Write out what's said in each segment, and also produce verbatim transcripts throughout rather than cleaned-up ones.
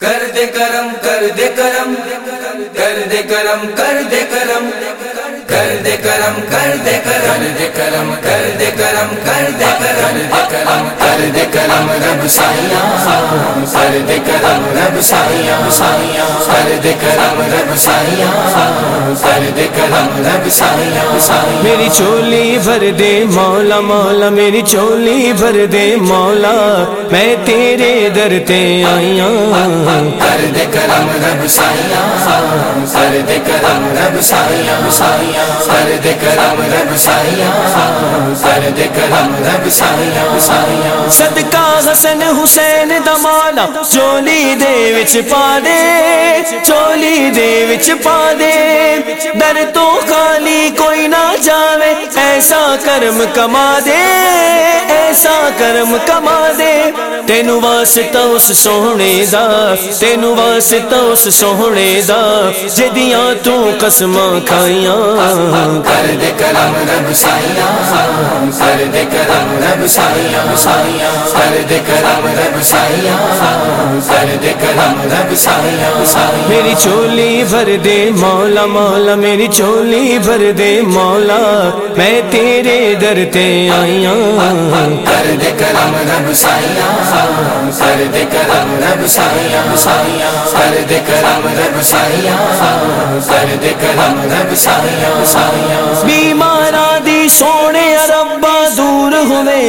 کر دے کرم کر دے کرم کر دے کرم کر دے کرم کر دے کرم کر دے کرم کر دے کرم کر دے کرم کر دے کرم کر دے کرم رب سائیاں کر دے کرم رب سائیاں کر دے کرم رب سائیاں کر دے کرم رب سائیاں میری چولی بھر دے مولا مولا میری چولی بھر دے مولا میں تیرے در تے آئیاں کر دے کرم رب سائیاں کر دے کرم رب سائیاں کر دے کرم رب سائیاں کر دے کرم رب سائیاں صدقہ حسن حسین دا مولا چولی دے وچ پا دے چولی دے وچ پا دے در تو خالی کوئی نہ جاوے ایسا کرم کما دے ایسا کرم کما دے تینو واسطہ اس سونے دا تینو واسطہ اس سونے دا جدیاں تو قسماں کھائیاں کر دے کرم رب سائیاں کر دے کرم رب سائیاں کر دے کرم رب سائیاں کر دے کرم رب سائیاں میری چولی بھر دے مولا مولا میری چولی بھر دے مولا میں تیرے در تے آئیاں کر دے کرم رب سائیاں کر دے کرم رب سائیاں کر دے کرم رب سائیاں کر دے کرم رب سائیاں بیماراں دی سونے ربا دور ہوئے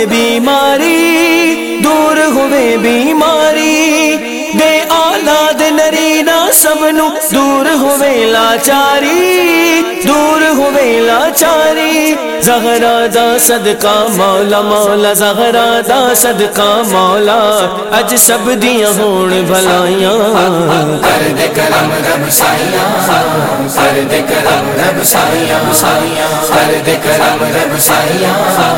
بیماری دور ہوئے بیماری بے اولاد نرینا سب نو دور ہوئے لاچاری دور ہوئے لاچاری زہرا دا صدقہ مولا مولا زہرا دا صدقہ مولا اج سب دیاں ہون بھلائیاں کر دے کرم رب سائیاں کر دے کرم رب سائیاں کر دے کرم رب سائیاں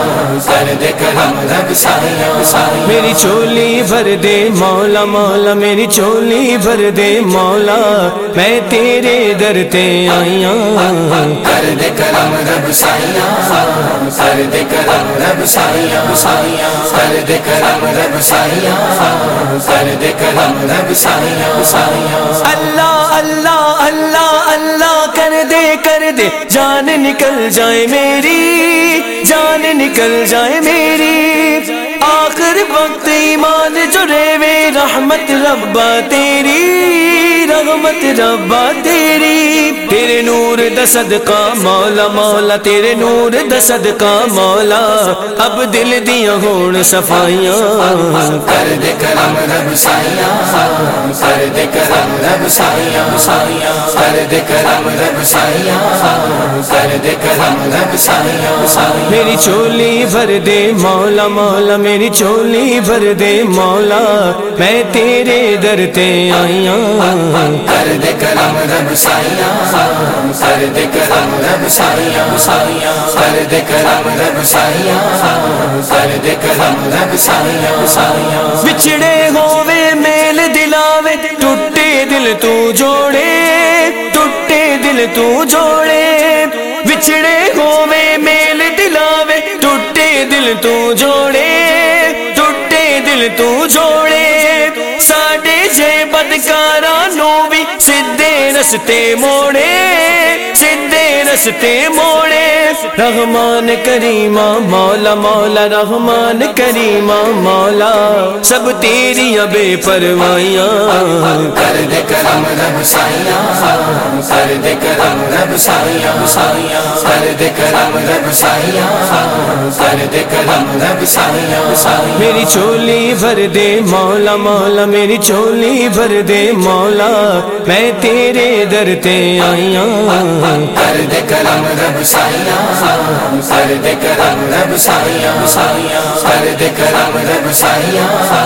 کر دے کرم رب سائیاں میری چولی بھر دے مولا مولا میری چولی بھر دے مولا میں تیرے در تے آئیاں کر دے کرم رب سائیاں کر دے کرم رب سائیاں کر دے کرم رب سائیاں کر دے کرم رب سائیاں اللہ اللہ اللہ اللہ کر دے کر دے جان نکل جائے میری جان نکل جائے میری آخر وقت ایمان جو رہے رحمت ربا تیری رحمت ربا تیری تیرے نور دا صدقہ مولا مولا تیرے نور دا صدقہ مولا اب دل دیاں ہون صفائیاں کر دے کرم رب سائیاں کر دے کرم رب سائیاں کر دے کرم رب سائیاں کر دے کرم رب سائیاں میری چولی بھر دے مولا مولا میری چولی بھر دے مولا میں تیرے در تے آئیاں کر دے کرم رب سائیاں کر دے کرم رب سائیاں کر دے کرم رب سائیاں کر دے کرم رب سائیاں بچھڑے ہووے میل دلاوے ٹوٹے دل تو جوڑے ٹوٹے دل تو جوڑے بچھڑے ہووے میل دلاوے ٹوٹے دل تو جوڑے ٹوٹے دل تو جوڑے ساڈے جے بدکاراں نو بھی سدھے رستے موڑے سدھے رستے موڑے رحمان کریمہ مولا مولا رحمان کریمہ مولا سب تیریاں بے پروائیاں کر دے کرم رب سائیاں کر دے کرم رب سائیاں کر دے کرم رب سائیاں کر دے کرم رب سائیاں میری چولی بھر دے مولا مولا میری چولی بھر دے مولا میں تیرے در تے آئیاں کر دے کرم رب سائیاں کر دے کرم رب سائیاں کر دے کرم رب سائیاں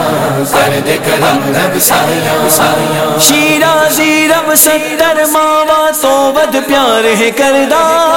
کر دے کرم رب سائیاں شیرازی رب ستر ماوا تو ود پیار ہے کردہ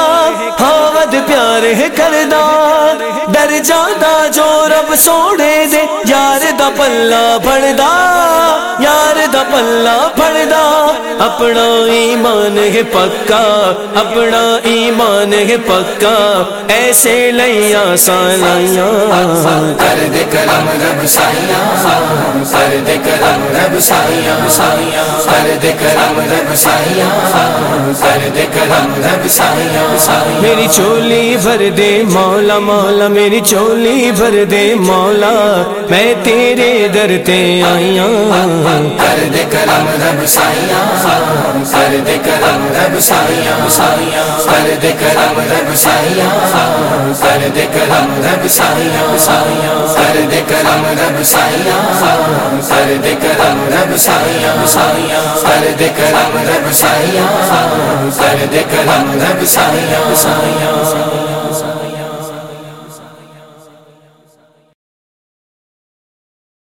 ہاں ود پیار ہے کردہ ڈر جادا جو رب سوڑے دے یار دا پلہ پڑدا یار دا پلہ پڑدا اپنا ایمان ہے پکا، اپنا ایمان ہے پکا، ایسے لیا سالائیاں کر دے کرم رب سائیاں، کر دے کرم رب سائیاں، کر دے کرم رب سائیاں، کر دے کرم رب سائیاں۔ میری چولی بھر دے مولا مولا، میری چولی بھر دے مولا، میں تیرے در تے آئیاں کر دے کرم رب سائیاں، کر دے کرم رب سائیاں، کر دے کرم رب سائیاں، کر دے کرم رب سائیاں، کر دے کرم رب سائیاں، کر دے کرم رب سائیاں، کر دے کرم رب سائیاں، کر دے کرم رب سائیاں۔